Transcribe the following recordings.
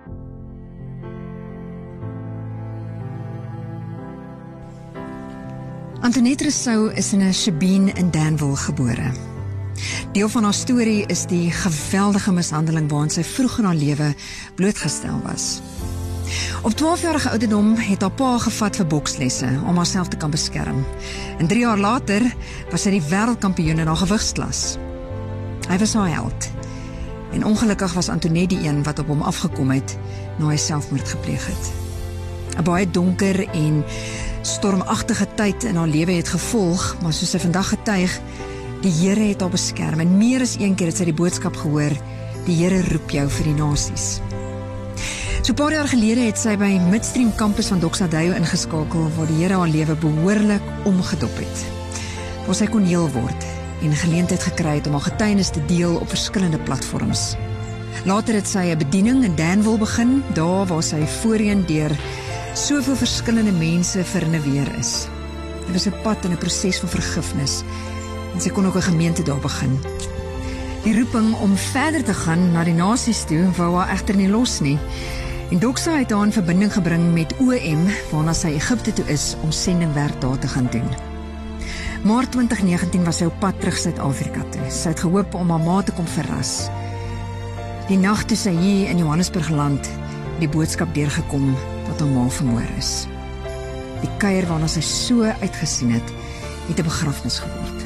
Antoinette Rousseau is in 'n shebeen in Danville gebore. Deel van haar storie is die geweldige mishandeling waaraan sy vroeg in haar lewe blootgestel was. Op 12-jarige ouderdom het haar pa gevat vir bokslesse om haarself te kan beskerm. En 3 jaar later was sy die wêreldkampioen in haar gewigsklas. Hy was haar held. En ongelukkig was Antoinette die een wat op hom afgekom het na hy selfmoord gepleeg het. 'n Baie donker en stormagtige tyd in haar lewe het gevolg, maar soos sy vandag getuig, die Here het haar beskerm en meer as een keer het sy die boodskap gehoor, die Here roep jou vir die nasies. So 'n paar jaar gelede het sy by Midstream Campus van Doxadeyo ingeskakel waar die Here haar lewe behoorlik omgedop het. Waar sy kon heel word en geleentheid gekry het om haar getuienis te deel op verskillende platforms. Later het sy 'n bediening in Danville begin, daar waar sy voorheen deur soveel verskillende mense vernuweer is. Dit was 'n pad en 'n proses van vergifnis en sy kon ook 'n gemeente daar begin. Die roeping om verder te gaan na die nasies toe wou haar egter nie los nie. En Doxa het haar in verbinding gebring met OM, waarna sy Egipte toe is om sendingwerk daar te gaan doen. Maart 2019 was sy op pad terug Suid-Afrika toe. Sy het gehoop om haar ma te kom verras. Die nag toe sy hier in Johannesburg land, die boodskap deurgekom dat haar ma vermoor is. Die kuier waarna sy so uitgesien het 'n begrafnis geword.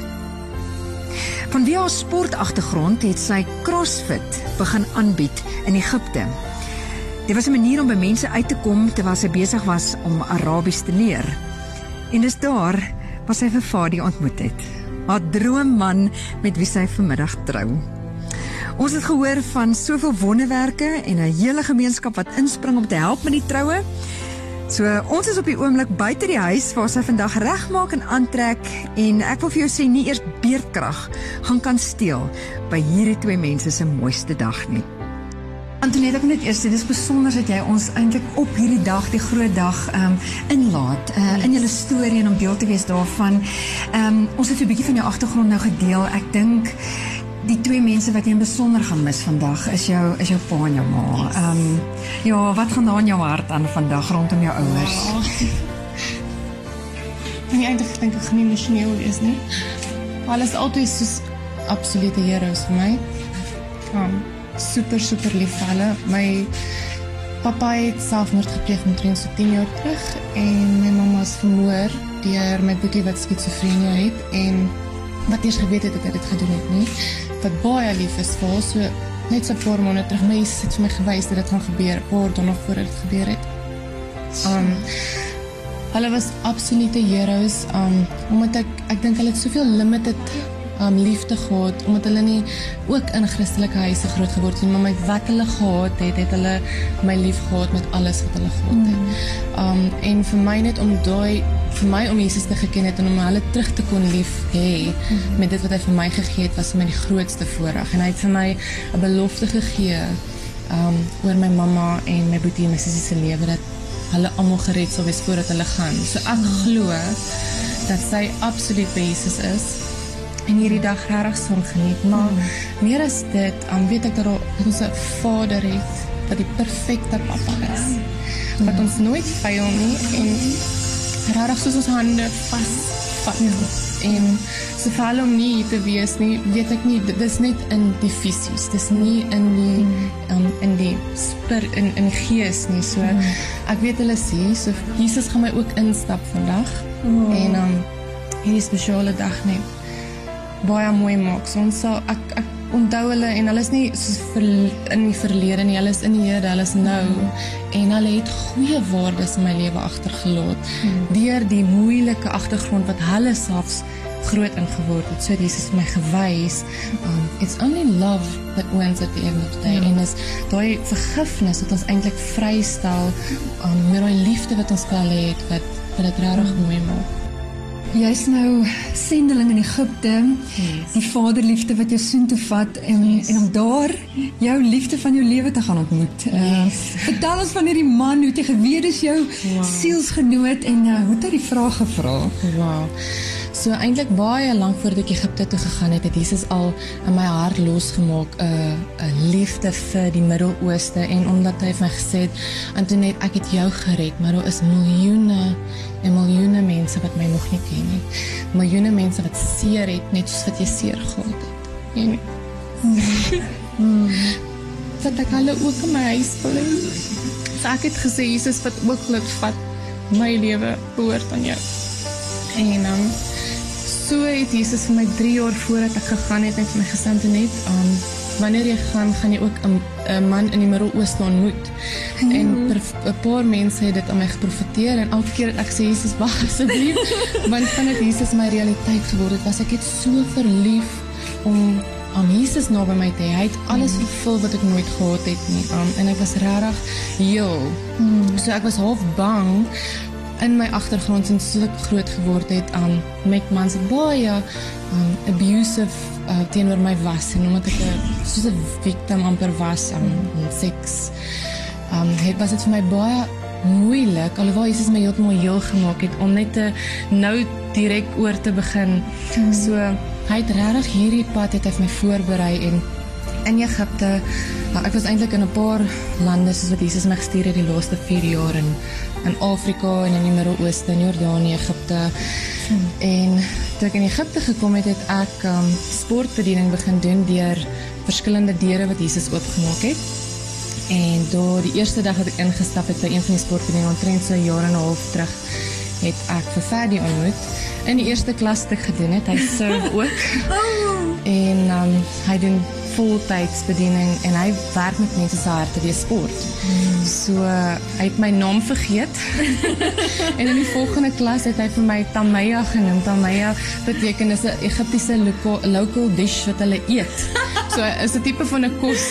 Vanweë haar sportagtergrond het sy CrossFit begin aanbied in Egipte. Dit was 'n manier om by mense uit te kom terwyl sy besig was om Arabies te leer. En dis daar waar sy vir Fadi ontmoet het, haar droomman met wie sy vanmiddag trou. Ons het gehoor van soveel wonderwerke en 'n hele gemeenskap wat inspring om te help met die troue. So ons is op die oomblik buite die huis waar sy vandag regmaak en aantrek en ek wil vir jou sê nie eers beerdkrag gaan kan steel by hierdie twee mense se mooiste dag nie. Antoinette, ek wil net eers sê, dis besonder dat jy ons eintlik op hierdie dag, die groot dag, inlaat, in julle storie en om deel te wees daarvan. Ons het 'n bietjie van jou agtergrond nou gedeel. Ek dink die twee mense wat jy in besonder gaan mis vandag is jou pa en jou ma. Ja, wat gaan daar in jou hart aan vandag rondom jou ouers? En eintlik dink ek gaan nie emosioneel wees nie. Hulle is altyd soos absolute heroes vir my. Super lief vir hulle. My papa het selfmoord gepleeg omtrent so 10 jaar terug en my mamma is vermoor deur my boetie wat skizofrenie het en wat eers geweet het dat hy dit gedoen het nie. Wat baie lief is vir haar, so net so 'n paar maande terug, my Jesus het vir my gewys dat dit gaan gebeur, 'n paar dae nog voordat dit gebeur het. Hulle was absolute heroes, omdat ek dink hulle het soveel limited liefde gehad, omdat hulle nie ook in Christelike huise groot geword het, maar met wat hulle gehad het, het hulle my lief gehad met alles wat hulle gehad het. En vir my net om Jesus te geken het en om hulle terug te kon lief hê met dit wat hy vir my gegee het, was vir my die grootste voorreg. En hy het vir my 'n belofte gegee oor my mamma en my boetie en my sussie se lewe, dat hulle almal gered sal wees voordat hulle gaan. So ek glo dat sy absoluut by Jesus is en hierdie dag regtig saam geniet, maar meer as dit, weet ek dat ons 'n Vader het wat die perfekte papa is, wat ons nooit faal nie en regtig soos ons hande vasvat en so vir hulle om nie hier te wees nie, weet ek nie, dit is net in die fisies, dit is nie in die in die gees nie, so ek weet hulle sê, so Jesus gaan my ook instap vandag en hierdie spesiale dag net baie mooi maak, so ons sal, ek onthou hulle, en hulle is nie soos in die verlede nie, hulle is in die Here, hulle is nou, en hulle het goeie waardes in my lewe agtergelaat, deur die moeilike agtergrond wat hulle selfs groot ingeword het, so het Jesus my gewys, it's only love that wins at the end of the day, en is daai vergifnis wat ons eintlik vrystel, met daai liefde wat ons wel het, wat dit regtig mooi maak. Jy is nou sendeling in Egipte, die vaderliefde wat jou soontoe vat en om daar jou liefde van jou lewe te gaan ontmoet. Vertel ons van hierdie man, hoe het jy geweet is jou sielsgenoot en hoe het hy die vraag gevra? Wow. So eintlik baie lank voordat ek Egipte toe gegaan het, het Jesus al in my hart losgemaak 'n liefde vir die Midde-Ooste en omdat hy vir my gesê het, Antoinette, ek het jou gered, maar daar is miljoene en miljoene mense wat my nog nie ken nie. Miljoene mense wat seer het, net soos wat jy seer gehad het. En dat ek hulle ook in my huis wil hê. So ek het gesê, Jesus, wat ook lukt vat, my lewe behoort aan jou. En so het Jesus vir my 3 jaar voordat ek gegaan het en vir my gesê, Antoinette, wanneer jy gaan jy ook 'n man in die Midde-Ooste ontmoet. En 'n paar mense het dit aan my geprofeteer en elke keer het ek gesê, Jesus, wag asseblief, want vandat Jesus my realiteit geword het, was ek het so verlief om Jesus nou by my te hê. Hy het alles vervul wat ek nooit gehad het nie. En ek was regtig heel. So ek was half bang in my agtergrond sinds so ek groot geword het met mans baie abusive teenoor my was en omdat ek soos 'n victim amper was in seks. Was dit vir my baie moeilik, alhoewel Jesus my heeltemal heel gemaak het om net nou direk oor te begin. So hy het regtig hierdie pad het hy vir my voorberei en in Egipte, ek was eintlik in 'n paar lande soos wat Jesus my gestuur het die laaste 4 jaar in Afrika en in die Midde-Ooste, in Jordanië, Egipte. En toe ek in Egipte gekom het, het ek sportbediening begin doen deur verskillende deure wat Jesus oopgemaak het. En door die eerste dag dat ek ingestap het by een van die sportbediening, omtrent so 1 jaar en 'n half terug, het ek vir Fadi ontmoet. In die eerste klas wat ek gedoen het, hy serve ook. En hy doen voltydsbediening en hy werk met mense se harte deur sport. So hy het my naam vergeet. En in die volgende klas het hy vir my Tamaya genoem. Tamaya beteken is 'n Egiptiese local dish wat hulle eet. So is 'n tipe van 'n kos.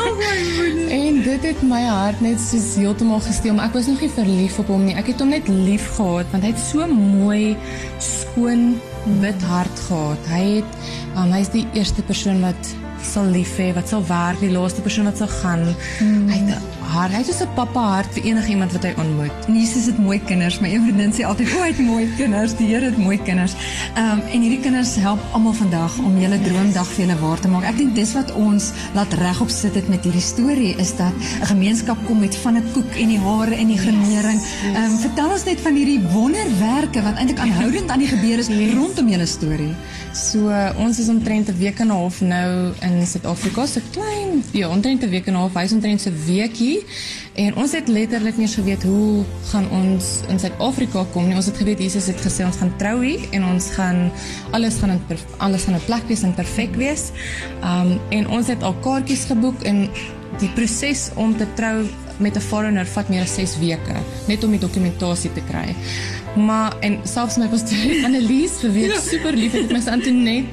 En dit het my hart net soos heeltemal gesteel, maar ek was nog nie verlief op hom nie. Ek het hom net lief gehad want hy het so mooi, skoon, wit hart gehad. Hy is die eerste persoon wat sal lief hê, wat sal werk, die laaste persoon wat sal gaan. Hy het soos 'n pappa hart vir enige iemand wat hy ontmoet. En Jesus het mooi kinders, my een vriendin sê altyd, hy het mooi kinders, die Here het mooi kinders. En hierdie kinders help almal vandag om julle droomdag vir julle waar te maak. Ek dink dis wat ons laat regop sit het met hierdie storie, is dat 'n gemeenskap kom met van 'n koek en die hare en die grenering. Vertel ons net van hierdie wonderwerke wat eintlik aanhoudend aan die gebeur is rondom julle storie. So ons is omtrent 'n week en 'n half nou in Suid-Afrika, so klein, omtrent 'n week en 'n half, hy is omtrent so 'n weekie. En ons het letterlik nie geweet hoe gaan ons in Suid-Afrika kom nie. Ons het geweet Jesus het gesê ons gaan trou hier en alles gaan 'n plek wees en perfek wees. En ons het al kaartjies geboek en die proses om te trou met 'n foreigner vat meer as 6 weke net om die dokumentasie te kry. Maar en selfs my pastoor Annelies vir wie ek super lief het, my Antoinette,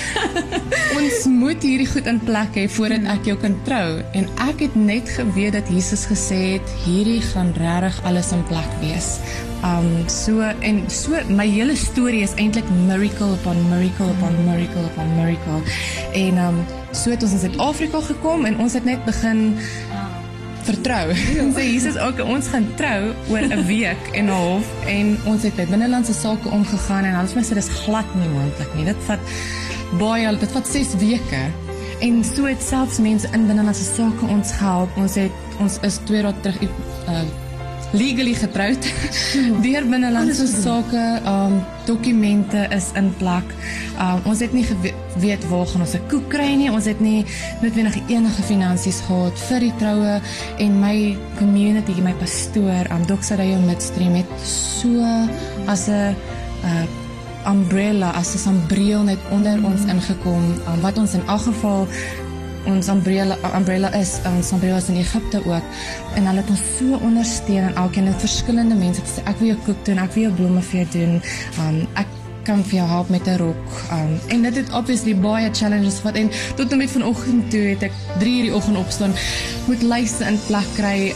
ons moet hierdie goed in plek hê voordat ek jou kan trou. En ek het net geweet dat Jesus gesê het hierdie gaan regtig alles in plek wees. So my hele storie is eintlik miracle upon miracle upon miracle upon miracle. En so het ons in Suid-Afrika gekom en ons het net begin vertrou. Ons sê Jesus ook, ons gaan trou oor 'n week en 'n half en ons het by binnelandse sake omgegaan en alles my sê dis glad nie moontlik nie. Dit vat 6 weke. En so het selfs mense in binnelandse sake ons gehelp. Ons is 2 dae terug legally getroud. Deur binnelandse sake, dokumente is in plek. Ons het nie geweet waar gaan ons 'n koek kry nie. Ons het nie noodwendig enige finansies gehad vir die troue en my community, my pastoor, Doxadayo Midstream het so as 'n umbrella, as 'n sambreel net onder ons ingekom, wat ons in elk geval ons umbrella is in Egipte ook, en hulle het ons so ondersteun en elkeen het verskillende mense gesê, ek wil jou koek doen, ek wil jou blomme vir jou doen, ek kan vir jou help met 'n rok, en dit het obviously baie challenges gehad, en tot en met vanoggend toe het ek 3 uur die oggend opstaan, moet lyste in plek kry,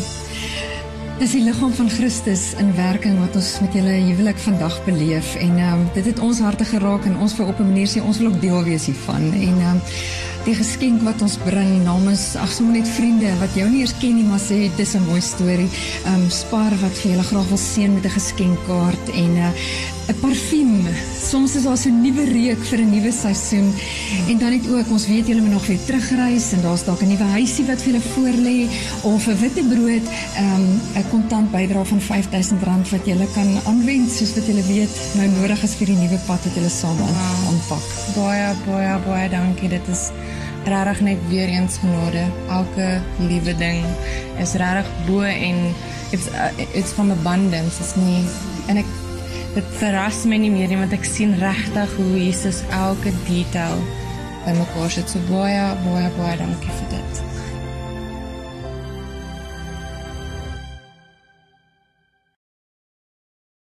Dis die liggaam van Christus in werking wat ons met julle huwelik vandag beleef en dit het ons harte geraak en ons wil op 'n manier sê ons wil ook deel wees hiervan en die geskenk wat ons bring namens sommer net vriende wat jou nie eers ken nie maar sê dis 'n mooi storie, Spar wat vir julle graag wil seën met 'n geskenkkaart en 'n parfuum. Soms is daar so 'n nuwe reuk vir 'n nuwe seisoen. En dan net ook, ons weet julle moet nog weer terugreis en daar's dalk 'n nuwe huisie wat vir julle voorlê of 'n witbrood, 'n kontant bydrae van R5000 wat julle kan aanwend soos wat julle weet nou nodig is vir die nuwe pad wat julle saam aanpak. Baie dankie. Dit is regtig net weer eens genade. Elke liewe ding is regtig bo en it's from abundance. Is nie en dit verras my nie meer nie, want ek sien regtig hoe Jesus elke detail bymekaar sit. So baie dankie vir dit.